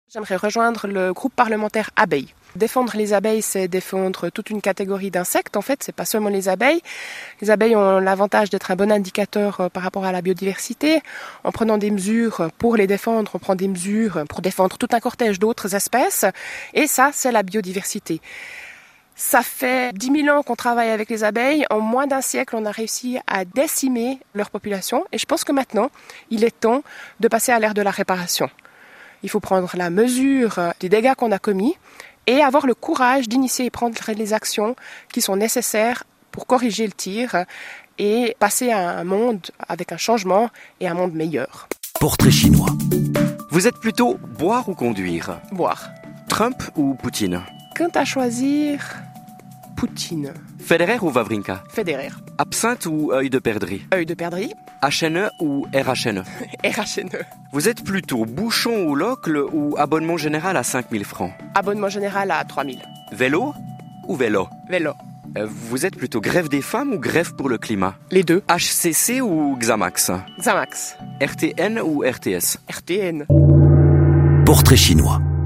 J'aimerais rejoindre le groupe parlementaire abeilles. Défendre les abeilles, c'est défendre toute une catégorie d'insectes. En fait, c'est pas seulement les abeilles. Les abeilles ont l'avantage d'être un bon indicateur par rapport à la biodiversité. En prenant des mesures pour les défendre, on prend des mesures pour défendre tout un cortège d'autres espèces. Et ça, c'est la biodiversité. Ça fait 10 000 ans qu'on travaille avec les abeilles. En moins d'un siècle, on a réussi à décimer leur population. Et je pense que maintenant, il est temps de passer à l'ère de la réparation. Il faut prendre la mesure des dégâts qu'on a commis et avoir le courage d'initier et prendre les actions qui sont nécessaires pour corriger le tir et passer à un monde avec un changement et un monde meilleur. Portrait chinois. Vous êtes plutôt boire ou conduire ? Boire. Trump ou Poutine ? Quant à choisir, Poutine. Federer ou Wawrinka ? Federer. Absinthe ou œil de perdrix ? Œil de perdrix. HNE ou RHNE ? RHNE. Vous êtes plutôt bouchon ou locle ou abonnement général à 5 000 francs ? Abonnement général à 3 000. Vélo ou vélo ? Vélo. Vous êtes plutôt grève des femmes ou grève pour le climat ? Les deux. HCC ou Xamax ? Xamax. RTN ou RTS ? RTN. Portrait chinois.